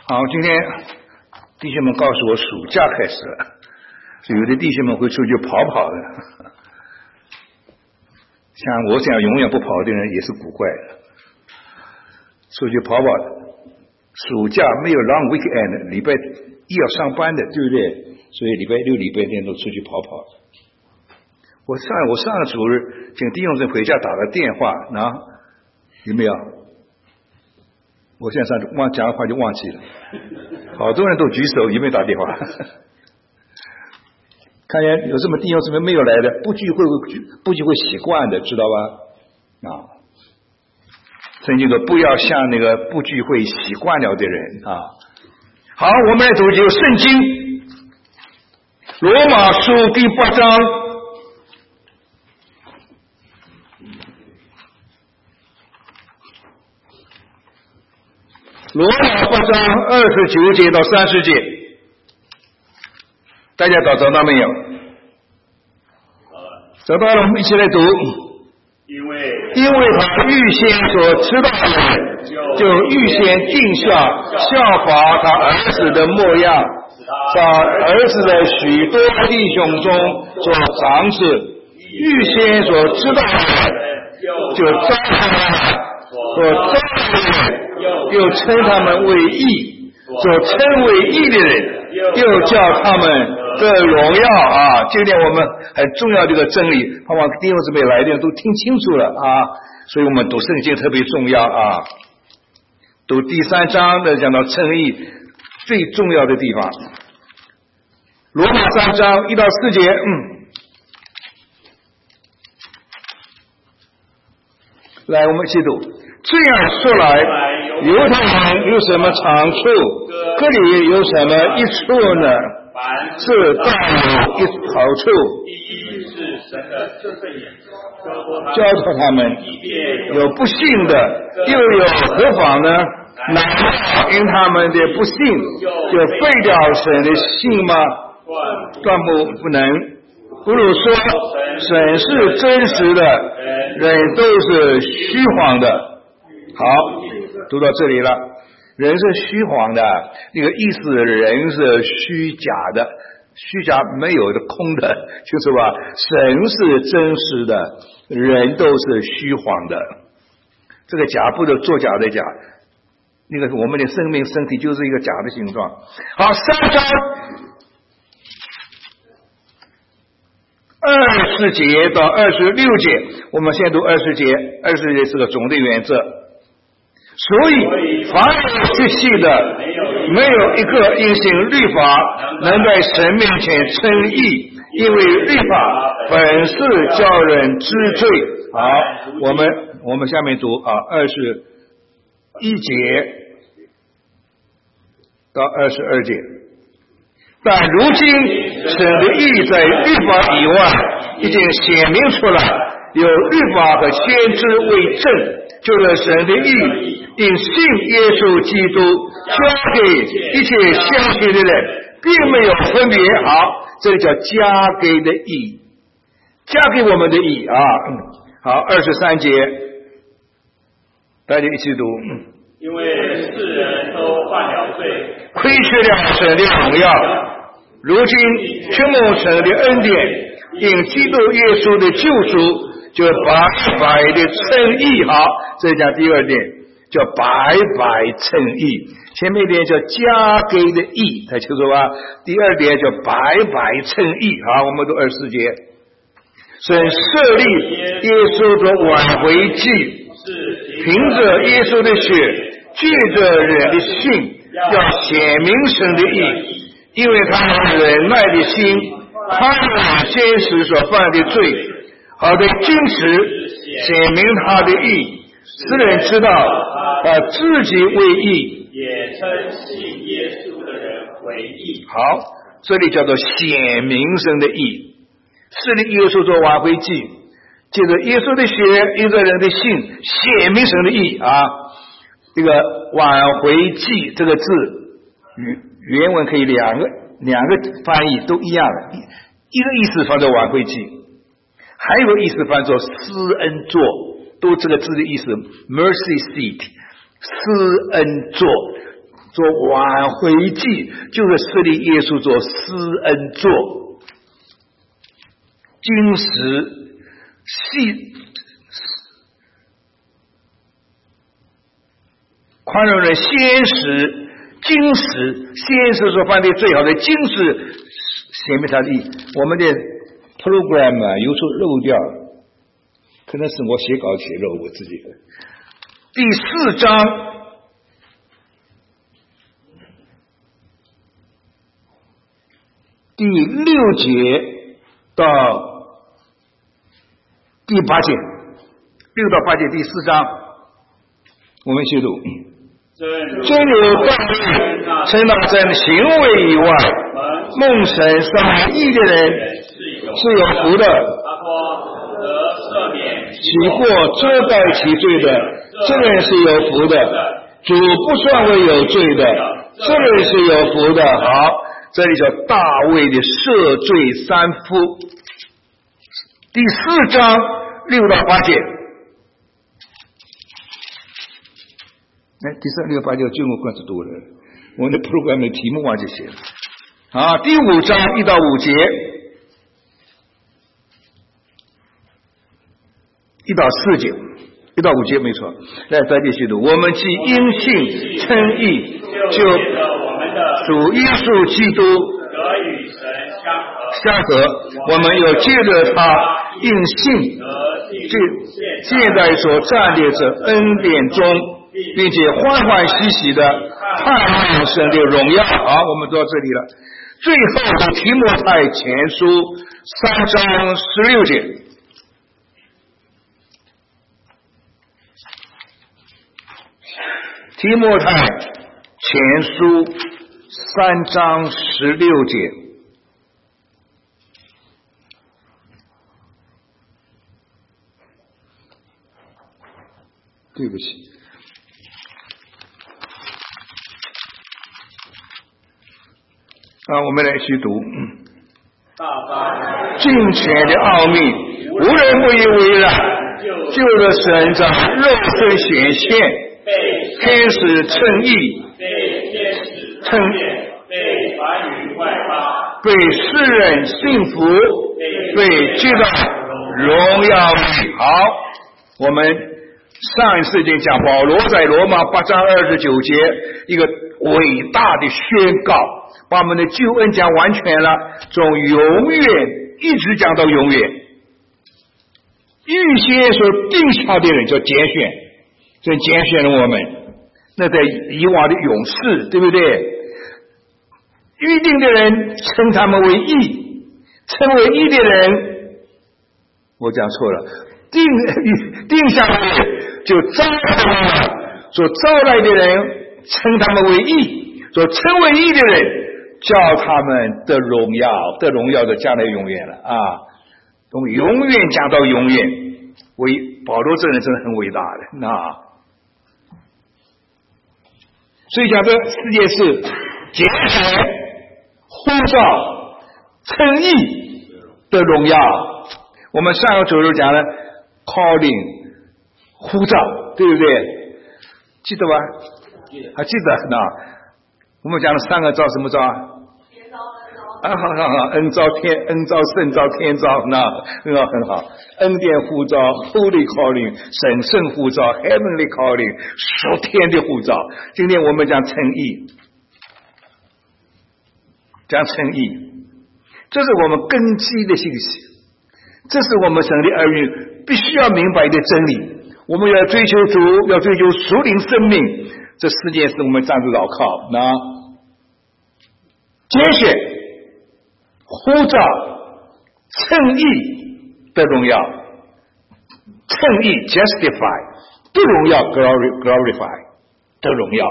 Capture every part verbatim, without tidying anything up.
好，今天弟兄们告诉我暑假开始了，所以有的弟兄们会出去跑跑的。像我这样永远不跑的人也是古怪的，出去跑跑的。暑假没有 long weekend， 礼拜一要上班的，对不对？所以礼拜六、礼拜天都出去跑跑。我上我上个主日请弟兄们回家打个电话，啊，有没有？我现在上忘讲的话就忘记了，好多人都举手，有没有打电话？看见有这么弟兄姊妹没有来的，不聚会不聚会习惯的，知道吧？啊，圣经说不要像那个不聚会习惯了的人啊。好，我们来读这个圣经，罗马书第八章。罗马八章二十九节到三十节，大家找找到没有？找到了，我们一起来读。 因为因为他预先所知道的人，就预先定下效法他儿子的模样，把儿子的许多弟兄中做长子。预先所知道的人，就招他们；所招的人，又称他们为义；所称为义的人，又叫他们的荣耀啊！今天我们很重要的一个真理，盼望弟兄姊妹来的人都听清楚了啊！所以我们读圣经特别重要啊！读第三章的讲到称义最重要的地方，罗马三章一到四节，嗯。来，我们一起读。这样说来，犹太人有什么长处？这里有什么益处呢？是大有一好处。 第一是神的这份眼， 教导他们，有不信的，又有何妨呢？难道因他们的不信，就废掉神的信吗？断不不能。不如说，神是真实的，人都是虚谎的。好，读到这里了。人是虚谎的，那个意思，人是虚假的，虚假没有的，空的，就是吧？神是真实的，人都是虚谎的。这个假不是作假的假，那个我们的生命身体就是一个假的形状。好，三章二十节到二十六节，我们先读二十节。二十节是个总的原则，所以凡有血气的，没有一个因行律法能在神面前称义，因为律法本是叫人知罪。好，我们我们下面读啊，二十一节到二十二节。但如今神的义在律法以外已经显明出来，有律法和先知为证，就是神的义因信耶稣基督交给一切相信的人，并没有分别。好，这里叫加给的义，加给我们的义啊。好，二十三节，大家一起读。 因为世人都犯了罪， 亏缺了神的荣耀，如今却蒙神的恩典，因基督耶稣的救赎，就白白的称义。好，这讲第二点，叫白白称义。前面一点叫加给的义，他清楚吧？第二点叫白白称义。好，我们读二十四节。神设立耶稣的挽回祭，凭着耶稣的血，借着人的信，要显明神的义，因为他忍耐的心，他忍先时所犯的罪，好的坚持显明他的义，使人知道他自己为义， 也称信耶稣的人为义。 好，这里叫做显明神的义，是立耶稣做挽回祭，借着耶稣的血，因着人的信，显明神的义啊。这个挽回祭这个字，原文可以两个两个翻译都一样的，一个意思翻作挽回祭，还有个意思翻作施恩座，都这个字的意思 mercy seat， 施恩座， 做挽回祭，就是设立耶稣做施恩座。金石细宽容人先使，金石先使所犯的最好的金石显明他的意。我们的 program 啊，有时候漏掉，可能是我写稿写漏我自己的。第四章第六节到第八节，六到八节第四章，我们修读。真有道理，称那在行为以外，蒙神上义的人是有福的。起过遮盖其罪的，这人是有福的。主不算为有罪的，这人是有福的。好，这里叫大卫的赦罪三夫。第四章六到八节。哎，第三六八节经过关是多了，我的 program 的题目忘记写了。啊，第五章一到五节，一到四节，一到五节没错。来，再继续读。我们既因信称义，就主耶稣基督得与神相合， 相合。我们有借着他因信，就现在所站立着恩典中。并且欢欢喜喜的盼望神的荣耀。好，我们到这里了。最后的提摩太前书三章十六节。提摩太前书三章十六节。对不起。啊，我们来去读。敬虔的奥秘，无人不以为然。救了神在肉身显现，天使称义，称被传于外邦， 被世人信服，被接到荣耀里。好，我们上一次已经讲保罗在罗马八章二十九节一个伟大的宣告。把我们的救恩讲完全了，从永远一直讲到永远。预先所定下的人叫拣选，这拣选了我们。那在以往的勇士，对不对？预定的人称他们为义，称为义的人，我讲错了，定定下来的就招他们了，所招来的人称他们为义，所称为义的人。叫他们的荣耀，的荣耀的将来永远了啊！从永远讲到永远，为保罗这人真的很伟大的。那所以讲这世界是拣选、呼召、称义的荣耀。我们上个周日讲了 calling 呼召，对不对？记得吧？还记得那？我们讲了三个召，什么召啊？啊，好好好，恩召天，恩召圣召天召，那很好很好。恩典呼召 ，Holy calling， 神圣呼召 ，Heavenly calling， 属天的呼召。今天我们讲称义，讲称义，这是我们根基的信息，这是我们神的儿女必须要明白的真理。我们要追求主，要追求属灵生命，这世界是我们站着牢靠。那拣选、呼召、称义的荣耀，称义 justify 的荣耀 glory glorify 的荣耀。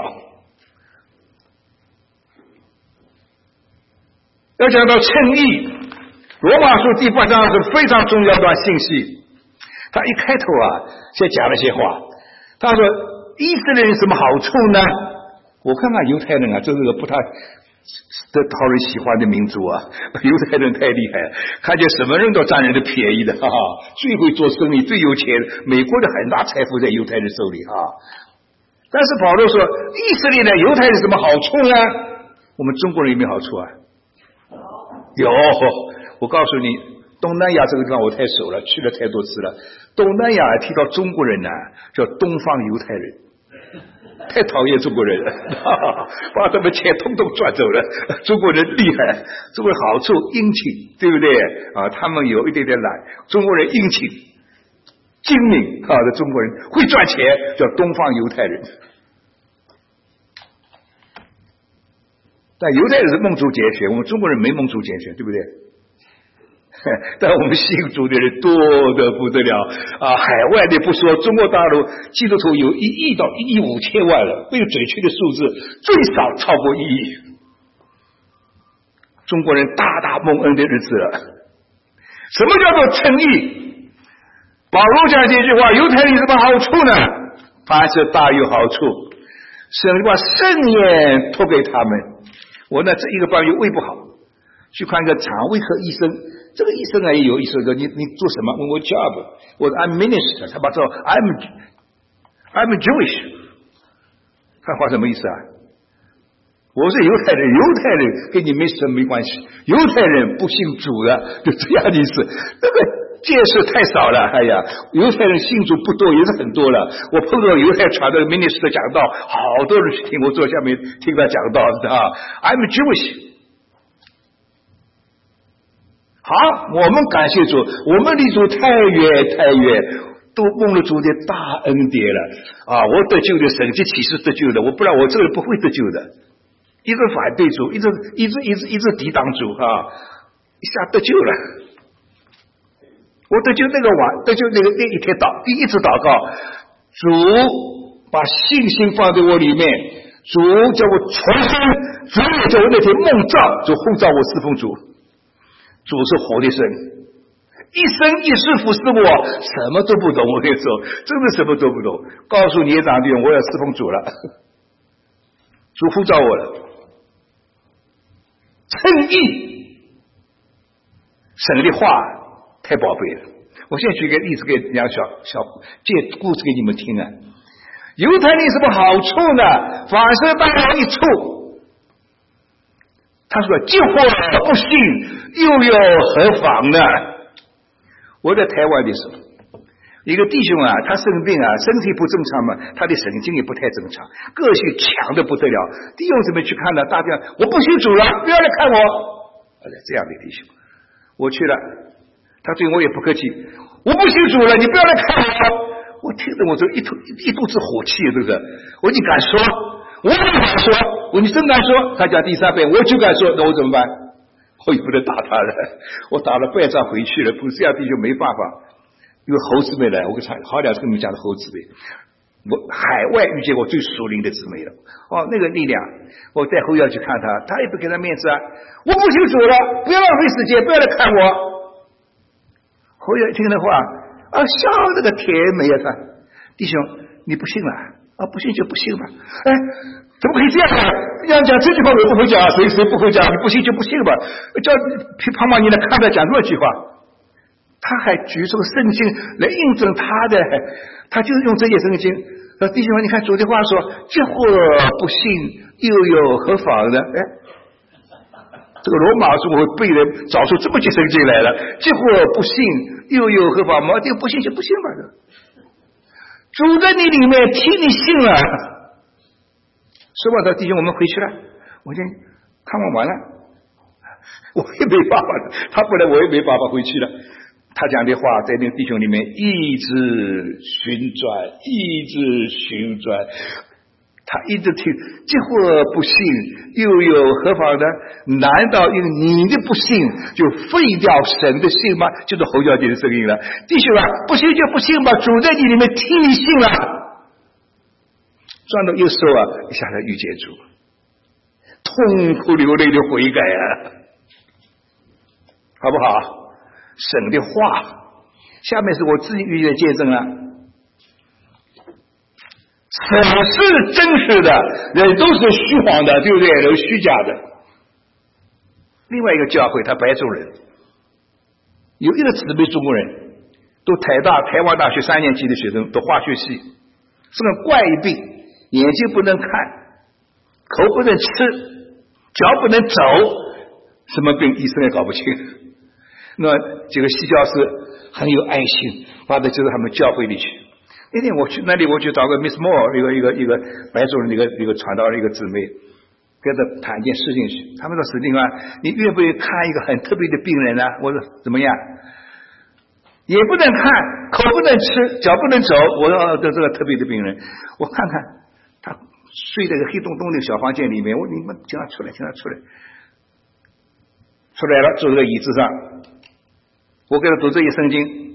要讲到称义，罗马书第八章是非常重要的段信息。他一开头啊，先讲了些话。他说：“以色列人有什么好处呢？”我看看犹太人啊，这是个不太的讨人喜欢的民族啊，犹太人太厉害了，看见什么人都占人的便宜的，哈哈，最会做生意，最有钱，美国的很大财富在犹太人手里哈。 但是保罗说，以色列的犹太有什么好处呢？我们中国人有没有好处啊？有，我告诉你，东南亚这个地方我太熟了，去了太多次了。东南亚提到中国人呢、啊，叫东方犹太人，太讨厌中国人了，把他们钱统统赚走了。中国人厉害，中国人好处殷勤，对不对啊？他们有一点点懒，中国人殷勤、精明啊的中国人会赚钱，叫东方犹太人。但犹太人是蒙主拣选，我们中国人没蒙主拣选，对不对？但我们信主的人多得不得了啊！海外的不说，中国大陆基督徒有一亿到一亿五千万了，没有准确的数字，最少超过一亿。中国人大大蒙恩的日子了。什么叫做称义？保罗讲这句话，犹太人有什么好处呢？凡是大有好处，神把圣言托给他们。我呢，这一个半月胃不好，去看个肠胃科医生。这个医生啊也有意思的，你你做什么？问我 job， 我说 I'm minister， 他把说 I'm I'm Jewish， 看话什么意思啊？我是犹太人，犹太人跟你没什么没关系，犹太人不信主的，就这样的意思。那个见识太少了，哎呀，犹太人信主不多，也是很多了。我碰到犹太传的 minister 讲道，好多人去听，我坐下面听他讲道啊 ，I'm Jewish。好，我们感谢主，我们离主太远太远，都蒙了主的大恩典了啊！我得救的神迹启示得救的，我不然我这个人不会得救的。一直反对主，一直一直一直一直抵挡主啊！一下得救了，我得救那个晚，得救那个那一天祷，一直祷告，主把信心放在我里面，主叫我重生，主也叫我那天梦照，主呼召我侍奉主。主是活的神，一生一世服侍我，什么都不懂。我跟你说，真的什么都不懂。告诉年长的人，我要侍奉主了，主呼召我了。称义，神的话太宝贝了。我现在举个例子给两小小借故事给你们听啊。犹太人什么好处呢？凡事大有一处。他说：“结果不信，又有何妨呢？”我在台湾的时候，一个弟兄啊，他生病啊，身体不正常嘛，他的神经也不太正常，个性强的不得了。弟兄怎么去看呢？大家我不信主了，不要来看我。这样的弟兄，我去了，他对我也不客气，我不信主了，你不要来看我。我听着我就一肚一肚子火气，对不对？我你敢说？我也敢说。我你真敢说？他讲第三遍，我就敢说，那我怎么办？我也不能打他了，我打了败仗回去了，不是这样弟兄没办法。因为猴姊妹来，我跟他好两次跟你们讲的猴姊妹，我海外遇见我最属灵的姊妹了。哦，那个力量，我带后要去看他，他也不给他面子啊！我不信主了，不要浪费时间，不要来看我。后要听的话啊，笑这个甜美啊！他弟兄，你不信了啊？不信就不信吧。哎，怎么可以这样啊？要讲这句话我不会讲，谁谁不会讲？你不信就不信吧。叫旁旁你来看他讲这句话。他还举出圣经来印证他的，他就用这些圣经。呃，弟兄们，你看主的话说：“这或不信，又有何妨呢？”哎，这个罗马书我背人找出这么些圣经来了。这或不信，又有何妨吗？这个不信就不信吧。主在你里面，替你信了。说完的弟兄，我们回去了。我先看望完了，我也没办法了。他不来，我也没办法回去了。他讲的话在那个弟兄里面一直旋转，一直旋转，他一直听，这或不信，又有何妨呢？难道因为你的不信就废掉神的信吗？就是侯小姐的声音了。弟兄啊，不信就不信吧，主在你里面替你信了。转到右手啊，一下子遇见主，痛哭流泪的悔改啊，好不好？神的话，下面是我自己遇见的见证啊。什么是真实的？人都是虚谎的，对不对？都是虚假的。另外一个教会，他白种人，有一个姊妹中国人，都台大、台湾大学三年级的学生，读化学系，是个怪病， 眼睛不能看，口不能吃，脚不能走，什么病医生也搞不清。那几个西教士很有爱心，把他就是他们教会里去。那天我去那里，我去找个 Miss Moore， 一个一个一个白种人的一个一个传道的一个姊妹，跟他谈一件事情去。他们说史蒂芬，你愿不愿意看一个很特别的病人呢？我说怎么样？也不能看，口不能吃，脚不能走。我说这这个特别的病人，我看看他睡在一个黑洞洞的小房间里面，我你们请他出来，请他出来，出来了，坐在椅子上，我给他读这一圣经。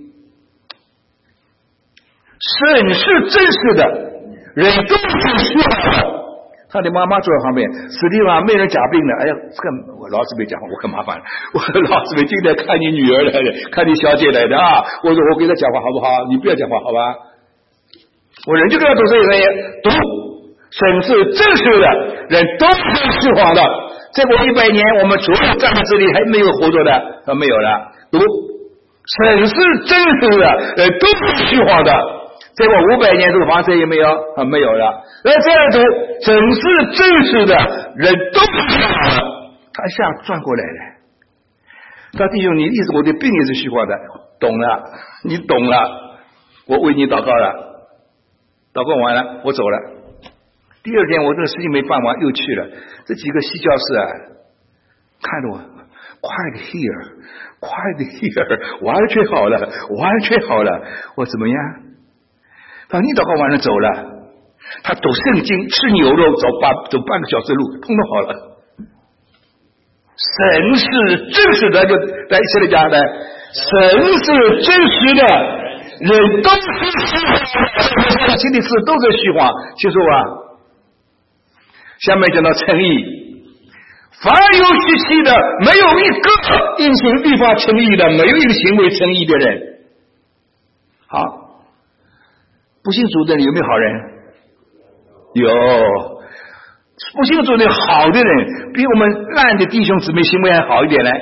神是真实的，人都是虚幻的。他的妈妈坐在旁边，史蒂芬没人假病的。哎呀，这个我老师没讲话，我可麻烦了。我说老师没今天看你女儿来的，看你小姐来的啊。我说我给他讲话好不好？你不要讲话好吧？我人就跟他读这一声读，神是真实的，人都是虚幻的。再过一百年，我们除了站在这里还没有活着的，啊没有了。读，神是真实的，人都是虚幻的。再过五百年，这个房子也没有啊，没有了。那这样读，神是真实的，人都是虚幻的。他一下转过来了。他弟兄，你意思我的病也是虚幻的，懂了，你懂了。我为你祷告了，祷告完了，我走了。第二天我这个事情没办完，又去了。这几个西教士啊，看着我 ，quiet here， quiet here， 完全好了，完全好了。我怎么样？他你祷告完了走了，他读圣经吃牛肉走半走半个小时路，通通好了。神是真实的，就在一起来讲的，神是真实的，人都是虚幻的，心里是都是虚幻。记住啊，下面讲到诚意，凡有血气的，没有一个因行律法诚意的，没有一个行为诚意的人。好。不信主的人有没有好人？有。不信主的好的人比我们烂的弟兄姊妹行为还好一点呢。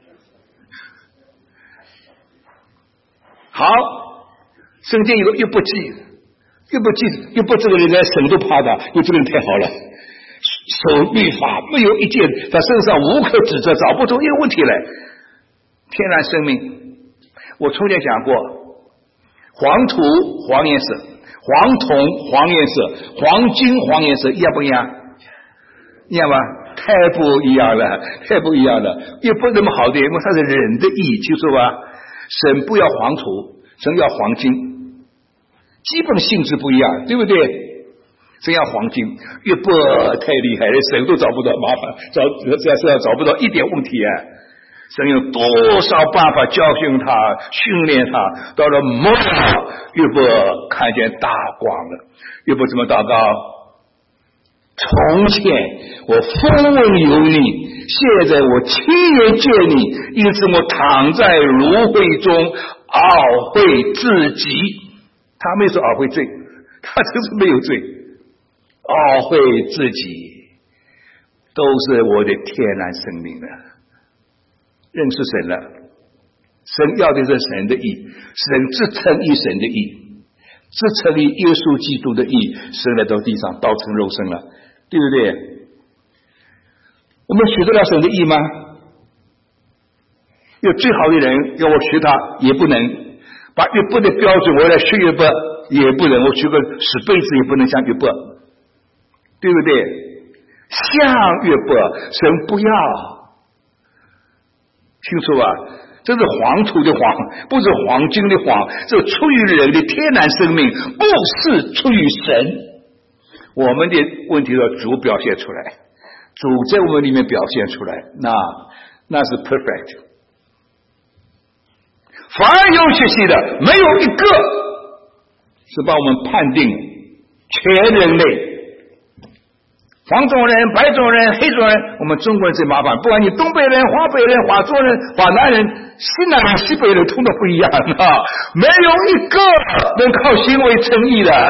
好，圣经又又不记，又不记，又不这个人来神都怕他，因为这个人太好了，守律法没有一件他身上无可指责，找不出一个问题来。天然生命，我从前讲过，黄土黄颜色，黄铜黄颜色，黄金黄颜色，一样不一样？一样吧？太不一样了，太不一样了，也不那么好的，因为它是人的意，记住吧？神不要黄土，神要黄金，基本性质不一样，对不对？神要黄金，越不太厉害了，神都找不到麻烦，找在身上找不到一点问题啊！神有多少办法教训他、训练他，到了末了，越不看见大光了，越不怎么祷告？从前我风闻有你，现在我亲眼见你，因此我躺在芦荟中懊悔自己。他没说懊悔罪，他真是没有罪，懊悔自己，都是我的天然生命了。认识神了，神要的是神的义，神只称义神的义，只称义耶稣基督的义，神来到地上道成肉身了，对不对？我们学得了神的义吗？有最好的人要我学他也不能，把约伯的标准我来学约伯也不能，我学个十辈子也不能像约伯，对不对？像约伯，神不要，清楚吧？这是黄土的黄，不是黄金的黄，这出于人的天然生命，不是出于神。我们的问题要主表现出来，主在我们里面表现出来，那那是 perfect。凡有血气的，没有一个是把我们判定全人类。黄种人、白种人、黑种人，我们中国人最麻烦。不管你东北人、华北人、华中人、华南人、西南人、西北人，通通不一样啊！没有一个能靠行为称义的，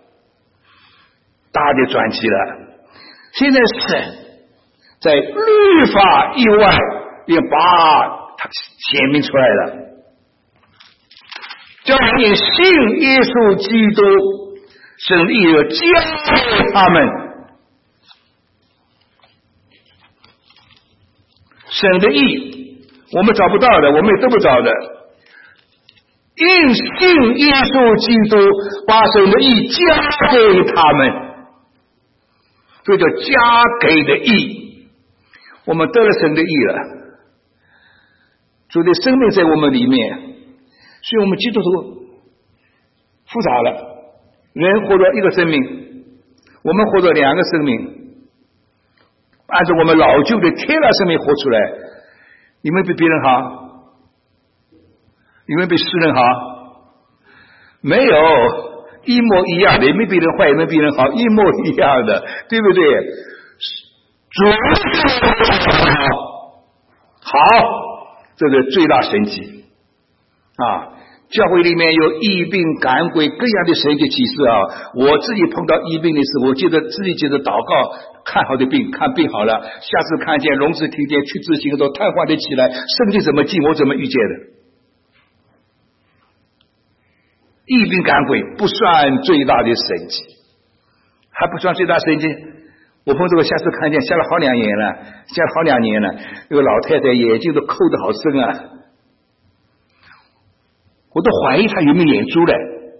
大的传奇了。现在神在律法以外，也把它显明出来了，叫你信耶稣基督神的义要加给他们。神的义我们找不到的，我们也得不着的。因信耶稣基督，把神的义加给他们，这叫加给的义。我们得了神的义了，主的生命在我们里面，所以我们基督徒复杂了。人活着一个生命，我们活着两个生命。按照我们老旧的天然生命活出来，你们比别人好？你们比世人好？没有，一模一样的，也没比人坏，也没比人好，一模一样的，对不对？主好，这是最大神迹啊！教会里面有疫病、赶鬼各样的神迹启示啊！我自己碰到疫病的时候，我记得自己记得祷告，看好的病，看病好了，下次看见聋子听见，去执行都瘫痪的起来，圣经怎么记，我怎么遇见的？疫病赶鬼不算最大的神迹，还不算最大神迹。我碰这个下次看见，下了好两年了，下了好两年了，那个老太太眼睛都抠得好深啊！我都怀疑他有没有眼珠了。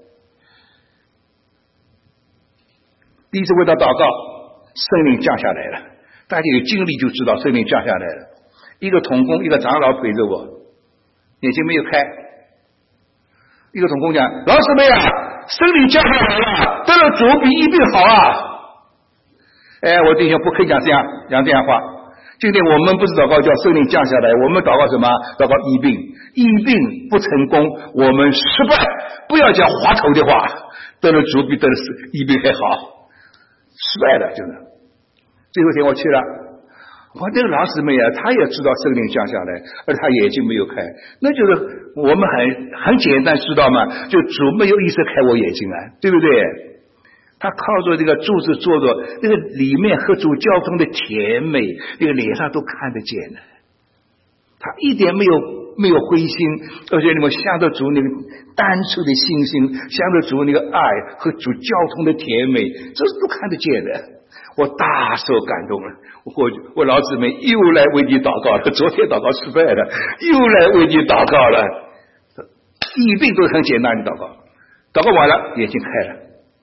第一次为他祷告，圣灵降下来了，大家有经历就知道圣灵降下来了。一个同工，一个长老陪着我，眼睛没有开。一个同工讲：“老师妹啊，圣灵降下来了，得了主比疫病好啊！”哎，我弟兄不可以讲这样讲这样话。今天我们不是祷告叫圣灵降下来，我们祷告什么？祷告疫病，疫病不成功，我们失败。不要讲滑头的话，得了主比得了疫病还好，失败了，真的。最后一天我去了，我这个老师妹啊，她也知道圣灵降下来，而她眼睛没有开，那就是我们很很简单，知道吗？就主没有意思开我眼睛啊，对不对？他靠着这个柱子坐着，那个里面和主交通的甜美，那个脸上都看得见的。他一点没有没有灰心，而且那么向着主那个单纯的信心，向着主那个爱和主交通的甜美，这是都看得见的。我大受感动了，我我老姊妹又来为你祷告了，昨天祷告失败了，又来为你祷告了。疫病都很简单的祷告，祷告完了眼睛开了。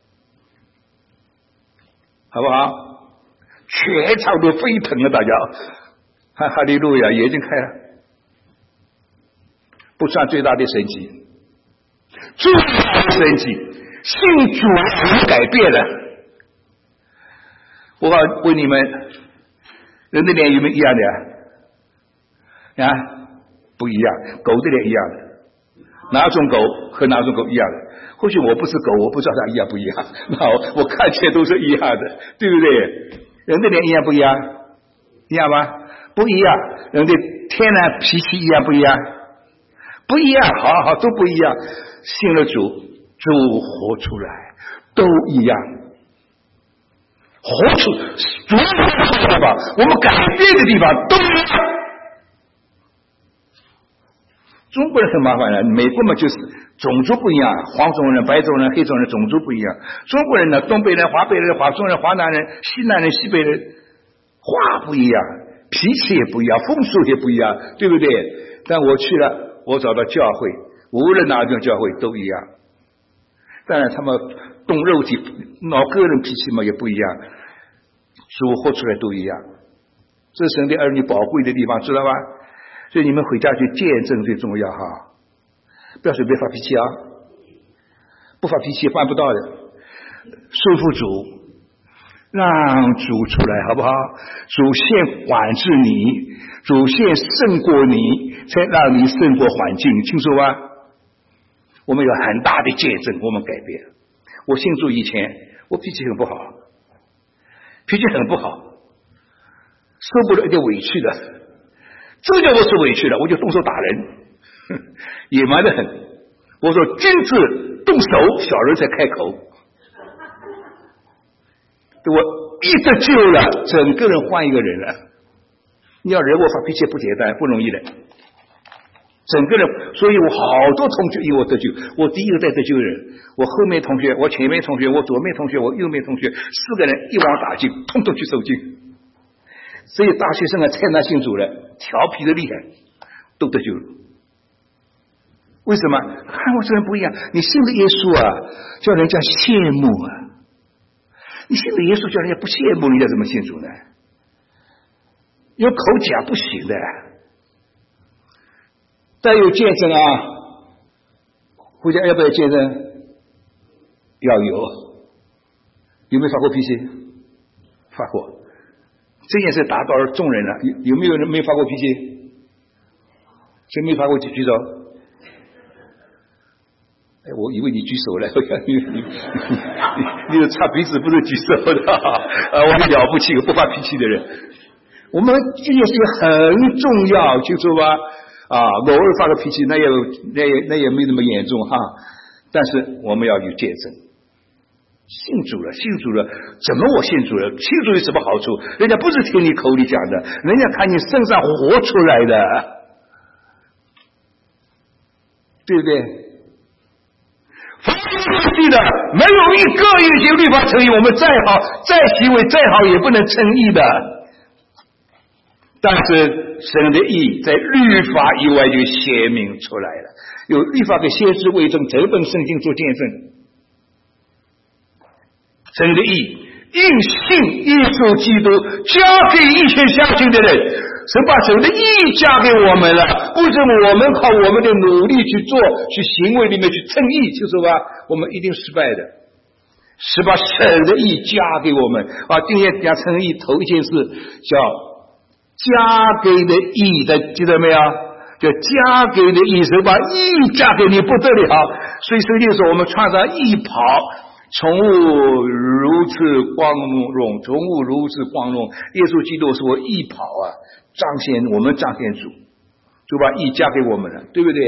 好不好？全场都沸腾了，大家哈哈利路亚，眼睛开了，不算最大的神迹，最大的神迹，信主人改变了。我问你们，人的脸有没有一样的啊？不一样，狗的脸一样的。哪种狗和哪种狗一样的？或许我不是狗，我不知道它一样不一样。那我, 我看起来都是一样的，对不对？人的脸一样不一样？一样吗？不一样。人的天然脾气一样不一样？不一样。好好都不一样。信了主，主活出来都一样。活出主活出来的地方，我们改变的地方都一样。中国人很麻烦的，美国嘛就是种族不一样，黄种人、白种人、黑种人种族不一样。中国人呢，东北人、华北人、华中人、华南人、西南人、西北人，话不一样，脾气也不一样，风俗也不一样，对不对？但我去了，我找到教会，无论哪种教会都一样。当然他们动肉体、闹个人脾气嘛也不一样，主活出来都一样。这是神的儿女宝贵的地方，知道吧？所以你们回家去见证最重要哈，不要随便发脾气啊，不发脾气办不到的。顺服主，让主出来好不好？主先管制你，主先胜过你，才让你胜过环境，清楚吗？我们有很大的见证，我们改变。我信主以前，我脾气很不好，脾气很不好，受不了一点委屈的。这叫我受委屈了，我就动手打人，野蛮的很。我说君子动手，小人才开口。我一得救了，整个人换一个人了。你要惹我发脾气不简单，不容易的。 整个人，所以我好多同学因为我得救，我第一个在得救的人，我后面同学，我前面同学，我左面同学，我右面同学，四个人一网打尽，通通去受尽。所以大学生啊，太难信主了，调皮的厉害，都得救了。为什么？看我这人不一样，你信了耶稣啊，叫人家羡慕啊。你信了耶稣，叫人家不羡慕，你要怎么信主呢？有口讲不行的。再有见证啊，回家要不要见证？要有。有没有发过脾气？发过。这件事打到了众人了，有有没有人没发过脾气？谁没发过举手？哎，我以为你举手了，你你你你是擦鼻子不是举手的啊！我很了不起，不发脾气的人。我们这件事情很重要，清楚吧？啊，偶尔发个脾气，那也那也那也没那么严重哈。但是我们要有见证，信主了，信主了，怎么我信主了？信主有什么好处？人家不是听你口里讲的，人家看你身上活出来的，对不对？凡是的，没有一个有些律法称义，我们再好再行为再好也不能称义的。但是神的义在律法以外就显明出来了，有律法给先知为证，整本圣经做见证。神的义应信耶稣基督交给一切相信的人，神把神的义加给我们了，不是我们靠我们的努力去做，去行为里面去称义，就是吧？我们一定失败的。是把神的义加给我们啊！今天讲称义，头一件事叫加给的义的，记得没有？叫加给的义，神把义加给你不得了。所以圣经说，我们穿上义袍，从无如此光荣，从无如此光荣。耶稣基督是我义袍啊，彰显我们彰显主，就把义加给我们了，对不对？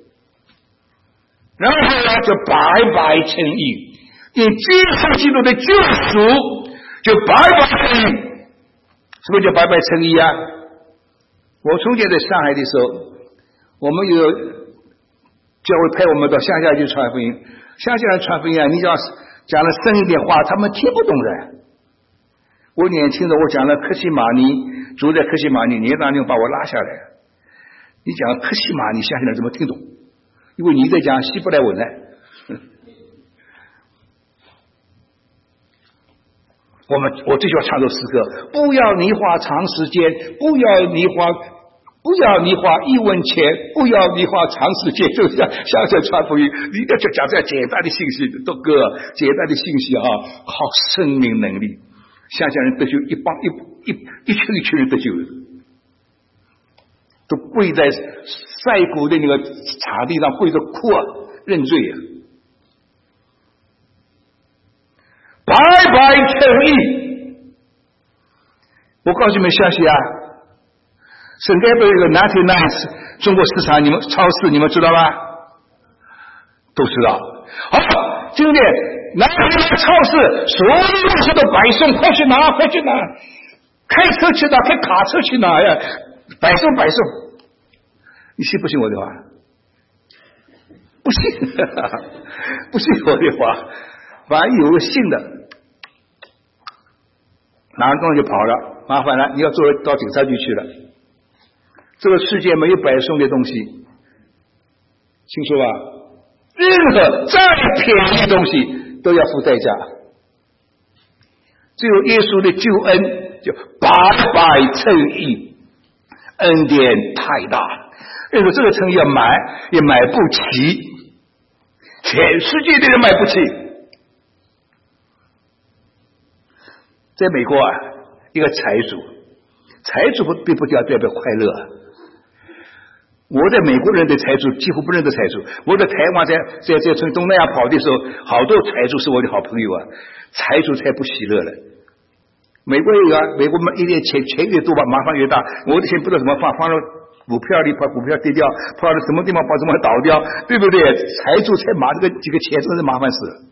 然后呢，就白白称义，因接受基督的救赎，就白白称义。什么叫白白称义啊？我从前在上海的时候，我们有教会派我们到乡下去传福音，乡下人传福音啊，你讲讲了深一点话，他们听不懂的。我年轻的，我讲了克西马尼，住在克西马尼，年长就把我拉下来。你讲克西马尼，乡下人怎么听懂？因为你在讲希伯来文呢。我们我最喜欢唱首诗歌，不要你花长时间，不要你花不要你花一文钱，不要你花长时间，就像像这传福音，你要就讲这样简单的信息，都歌简单的信息啊，好生命能力。乡下人得救，一帮一一一群一群人得救，都跪在赛谷的那个场地上跪着哭啊，认罪啊。白白称义，我告诉你们消息啊，省该不有一个 ninety nine 中国市场，你们超市你们知道吗？都知道。好，今天ninety nine超市所有的东西都白送，快去拿，快去拿，开车去拿，开卡车去拿呀，白送白送。你信不信我的话？不信，不信我的话。反正有个信的，拿完东西就跑了，麻烦了，你要坐到警察局去了。这个世界没有白送的东西，清楚吧？任何再便宜的东西都要付代价。只有耶稣的救恩就白白称义，恩典太大，任何这个称义要买也买不起，全世界的人买不起。在美国啊，一个财主，财主并不代表快乐。我在美国认识财主，几乎不认识财主。我在台湾在在在从东南亚跑的时候，好多财主是我的好朋友啊。财主才不喜乐了。美国有啊，美国嘛一点钱钱越多吧，麻烦越大。我的钱不知道怎么放，放到股票里，把股票跌掉，放到什么地方把什么倒掉，对不对？财主才拿这个几个钱，真是麻烦死了。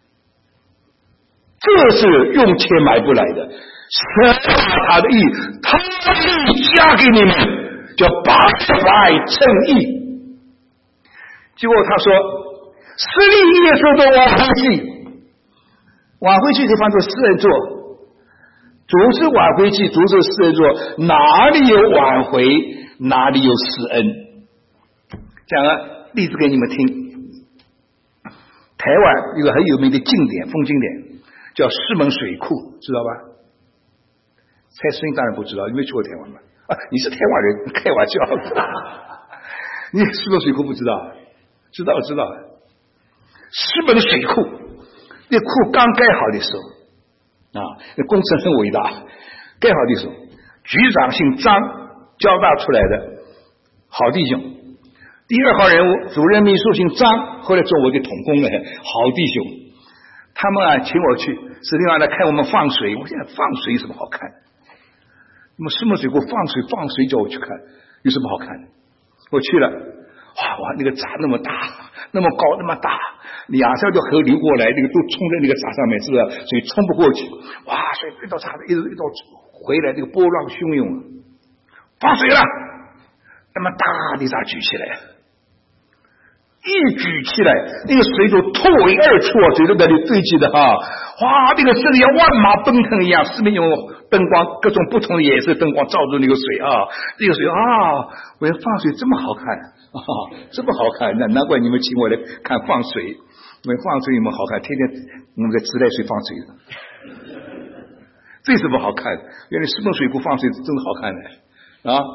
这是用钱买不来的，神把他的义，他他力加给你们，叫八百称义。结果他说，施利耶稣的挽回祭，挽回祭可以翻作施恩座，主是挽回祭，主是施恩座，哪里有挽回，哪里有施恩。讲个例子给你们听。台湾有个很有名的景点，风景点叫石门水库，知道吧？蔡思英当然不知道，你没去过台湾吗？啊，你是台湾人，开玩笑。你石门水库不知道？知道知道。石门水库，那库刚盖好的时候，啊，那工程很伟大。盖好的时候，局长姓张，交大出来的好弟兄。第二号人物，主任秘书姓张，后来做我的统工的好弟兄。他们啊，请我去石林湾来看我们放水。我现在放水有什么好看？那么石门水库放水放水叫我去看，有什么好看的？我去了，哇哇，那个闸那么大，那么高，那么大，两三条河流过来，那个都冲在那个闸上面，是不是？水冲不过去，哇，水一道闸一直一道回来，那个波浪汹涌，放水了，那么大的闸举起来。一举起来，那个水就脱围而出啊，水都在那里堆积的哈，哇，那个真的像万马奔腾一样，四面用灯光，各种不同的颜色灯光照住那个水啊，这个水啊，我要放水这么好看啊，这么好看，那难怪你们请我来看放水，因为放水你们好看，天天我们在自来水放水的，这什么好看？原来石门水库放水真的好看的啊。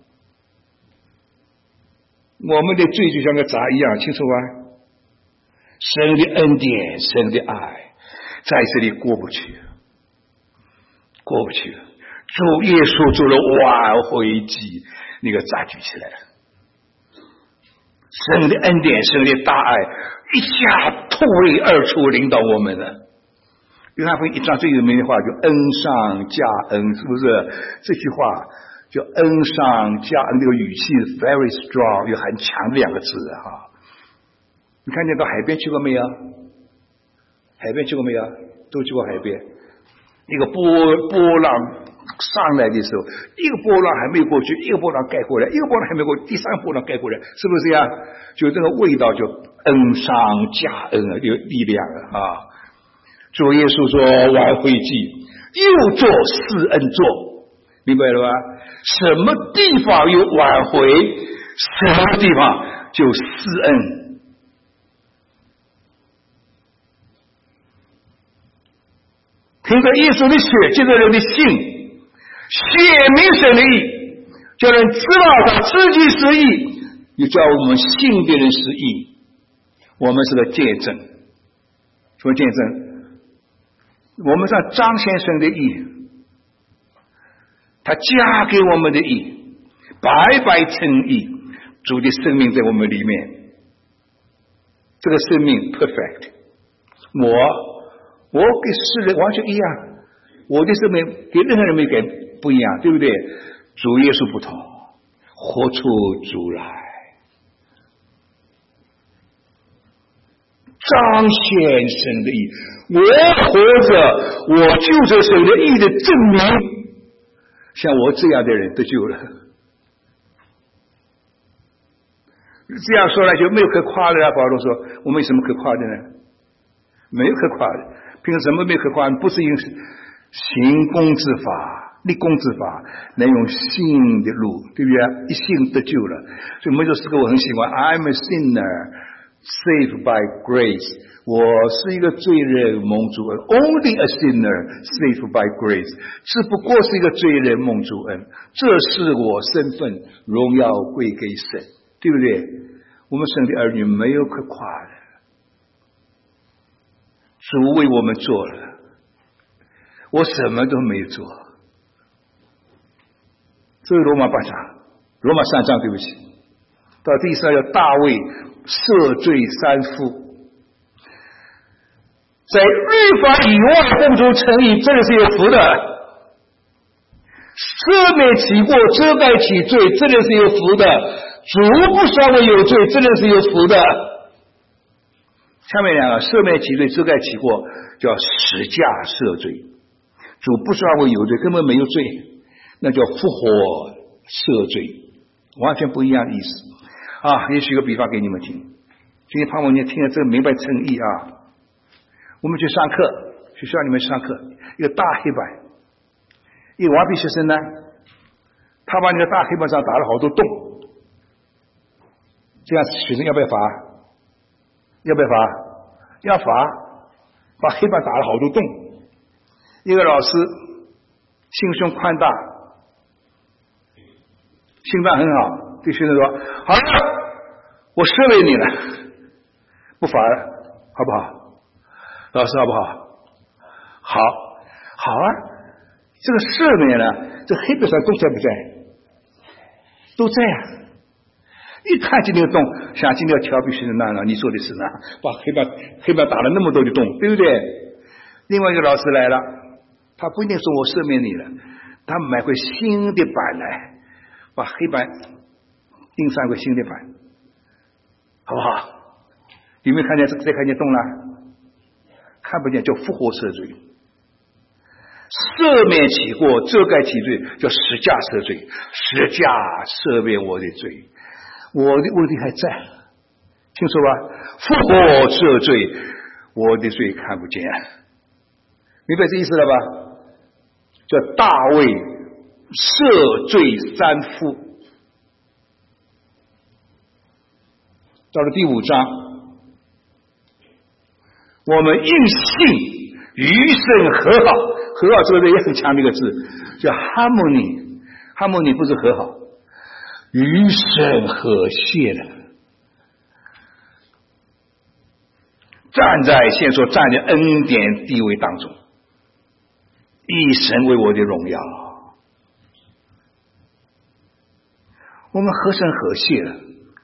我们的罪就像个闸一样，清楚吧？神的恩典，神的爱，在这里过不去，过不去了。主耶稣做了挽回祭，那个闸举起来了。神的恩典，神的大爱，一下突围而出，领导我们了。约翰福音一章最有名的话，就恩上加恩，是不是？这句话。就恩上加恩，这个语气 very strong， 有很强的两个字哈。你看见到海边去过没有？海边去过没有？都去过海边。一个波波浪上来的时候，一个波浪还没有过去，一个波浪盖过来，一个波浪还没过去，第三波浪盖过来，是不是这样？就这个味道，就恩上加恩啊，有力量啊。主耶稣说挽回祭，又做施恩座。明白了吧？什么地方有挽回，什么地方就施恩。凭着耶稣的血，借着人的信，显明神的义，叫人知道他自己是义，又叫我们信别人是义。我们是个见证，什么见证？我们在彰显神的义。他加给我们的义，白白称义，主的生命在我们里面，这个生命 perfect。我我跟世人完全一样，我的生命跟任何人没改不一样，对不对？主耶稣不同，活出主来，彰显神的义。我活着，我就是神的义的证明。像我这样的人得救了，这样说来就没有可夸的了。保罗说：“我们有什么可夸的呢？没有可夸的，凭什么没有可夸？不是用行公之法、立公之法，能用信的路，对不对？一信得救了。所以每首诗歌我很喜欢 ：I'm a sinner, saved by grace。”我是一个罪人蒙主恩 ，Only a sinner saved by grace， 只不过是一个罪人蒙主恩，这是我身份，荣耀归给神，对不对？我们神的儿女没有可夸的，主为我们做了，我什么都没有做。这是罗马八章，罗马三章，对不起，到第三要大卫赦罪三夫。在律法以外奉主诚意，这个是有福的；赦免其过、遮盖其罪，这个是有福的；主不稍微有罪，这个是有福的。下面两个，赦免其罪、遮盖其过，叫十架赦罪。主不稍微有罪，根本没有罪， 那叫复活赦罪，完全不一样的意思啊！也举个比方给你们听，今天盼望你听了这个明白诚意啊！我们去上课，学校里面上课，一个大黑板，一个顽皮学生呢，他把那个大黑板上打了好多洞，这样学生要不要罚？要不要罚？要罚，把黑板打了好多洞。一个老师心胸宽大，心脏很好，对学生说：“好了，我赦免你了，不罚了，好不好？老师好不好？好，好啊！这个赦免了，这黑板上都在不在？都在啊！一看见那个洞，想今天要调皮学生那那，你说的是呢？把黑板黑板打了那么多的洞，对不对？另外一个老师来了，他不一定说我赦免你了，他买回新的板来，把黑板钉上个新的板，好不好？有没有看见这？再看见洞了？看不见，叫复活赦罪。赦免其过，遮盖其罪，叫十架赦罪。十架赦免我的罪，我的问题还在，听说吧？复活赦罪，我的罪看不见，明白这意思了吧？叫大卫赦罪三复。到了第五章，我们因信与神和好，和好这个字也很强的一个字，叫 harmony， harmony 不是和好，与神和谐的，站在现所站的恩典地位当中，以神为我的荣耀，我们和神和谐了。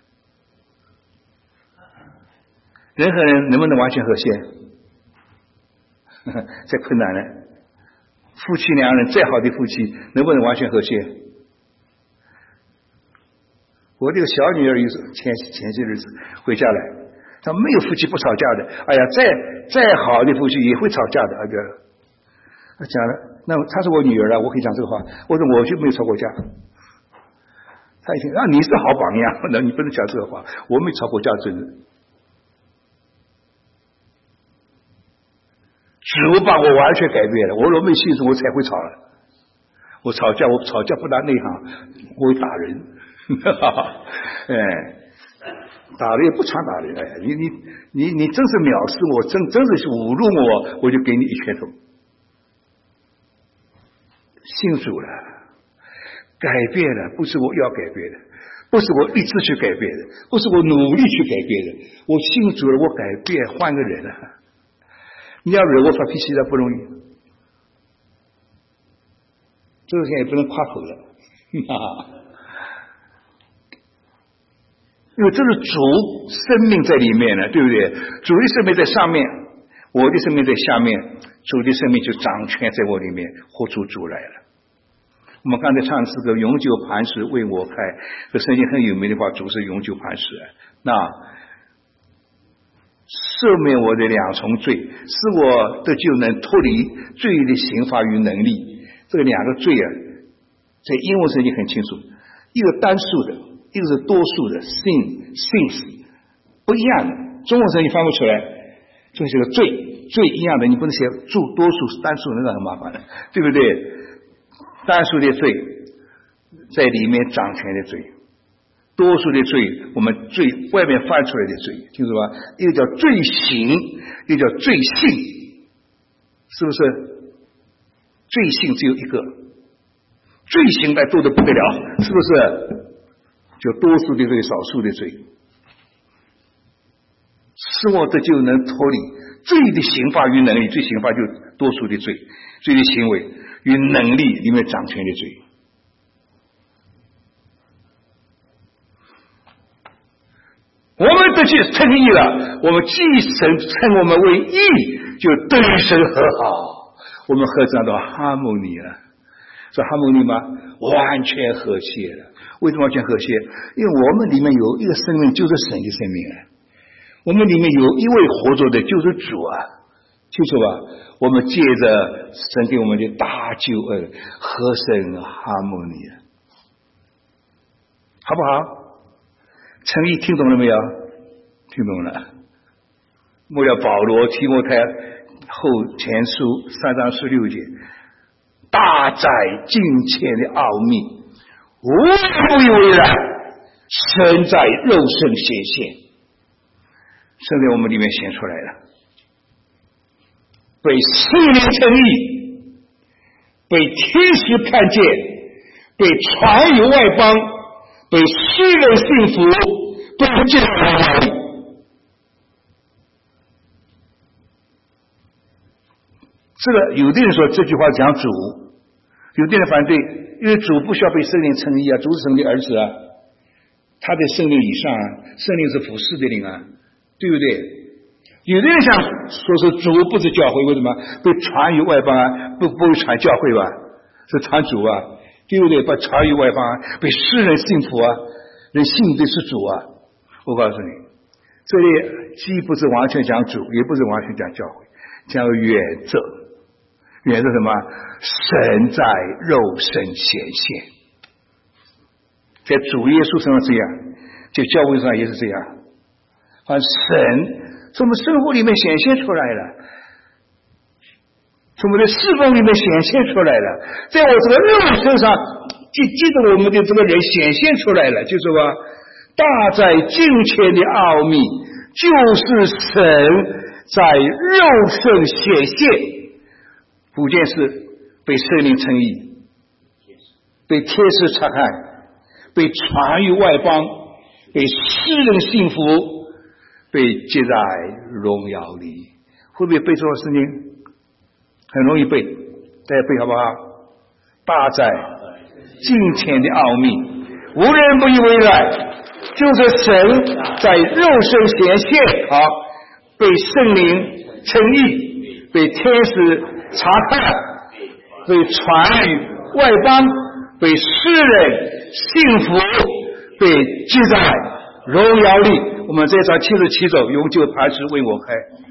人和人能不能完全和谐？这困难了。夫妻两人再好的夫妻，能不能完全和谐？我这个小女儿有前前些日子回家来，她没有夫妻不吵架的。哎呀，再再好的夫妻也会吵架的。啊，这她讲了，那她是我女儿啊，我可以讲这个话。我说我就没有吵过架。她一听啊，你是好榜样，那你不能讲这个话。我没吵过架，真的。主把我完全改变了，我若没信主，我才会吵了。我吵架，我吵架不大内行，我会打人。哎，打人也不常打人，哎，你你你你真是藐视我，真真是侮辱我，我就给你一拳头。信主了，改变了，不是我要改变的，不是我立志去改变的，不是我努力去改变的，我信主了，我改变，换个人了。你要惹我发脾气的不容易，这个现在也不能夸口了，因为这是主生命在里面了，对不对？主的生命在上面，我的生命在下面，主的生命就掌权在我里面，活出主来了。我们刚才唱的是个永久磐石为我开，这圣经很有名的话，主是永久磐石。那赦免我的两重罪，使我得救能脱离罪的刑罚与能力。这个两个罪啊，在英文圣经很清楚，一个单数的，一个是多数的 sin sins 不一样的。中文圣经翻不出来，这是个罪罪一样的，你不能写注多数单数，那个很麻烦的，对不对？单数的罪在里面掌权的罪，多数的罪，我们罪外面翻出来的罪，清楚吧？一个叫罪行，一个叫罪性，是不是？罪性只有一个，罪行还多得不得了，是不是？就多数的罪，少数的罪，使我得救能脱离罪的刑罚与能力，罪刑罚就多数的罪，罪的行为与能力里面掌权的罪。我们得去称义了，我们既神称我们为义，就对神和好。我们合上到哈姆尼了，是哈姆尼吗？完全和谐了。为什么完全和谐？因为我们里面有一个生命，就是神的生命啊。我们里面有一位活着的，就是主啊。 清楚吧？我们借着神给我们的大救恩，和神哈姆尼，好不好？诚意听懂了没有？听懂了。莫要保罗提摩太后前书三章十六节，大在敬虔的奥秘，无不以为然，神在肉身显现，神在我们里面显出来了，被圣灵称义，被天使看见，被传于外邦，被世人信服，被见到。这个有的人说这句话讲主，有的人反对，因为主不需要被圣灵称义啊，主是神的儿子啊，他在圣灵以上啊，圣灵是服侍的灵啊，对不对？有的人想说是主不是教会，为什么被传于外邦啊？不不会传教会吧？是传主啊，对不对？把传于外邦啊，被世人信服啊，人信的是主啊。我告诉你，这里既不是完全讲主，也不是完全讲教会，讲原则。原则什么？神在肉身显现，在主耶稣身上这样，在教会上也是这样。啊，神从我们生活里面显现出来了，从我们的侍奉里面显现出来了，在我这个肉身上，记记得我们的这个人显现出来了，就是说，大在敬虔的奥秘，就是神在肉身显现。五件事：被圣灵称义，被天使察看，被传于外邦，被世人信服，被接在荣耀里。会不会背这种事情？很容易背，大家背好不好？大在敬虔的奥秘，无人不以为然，就是神在肉身显现，好，被圣灵称义，被天使察看，被传于外邦，被世人信服，被记在荣耀里。我们这场七十七首永久磐石为我开。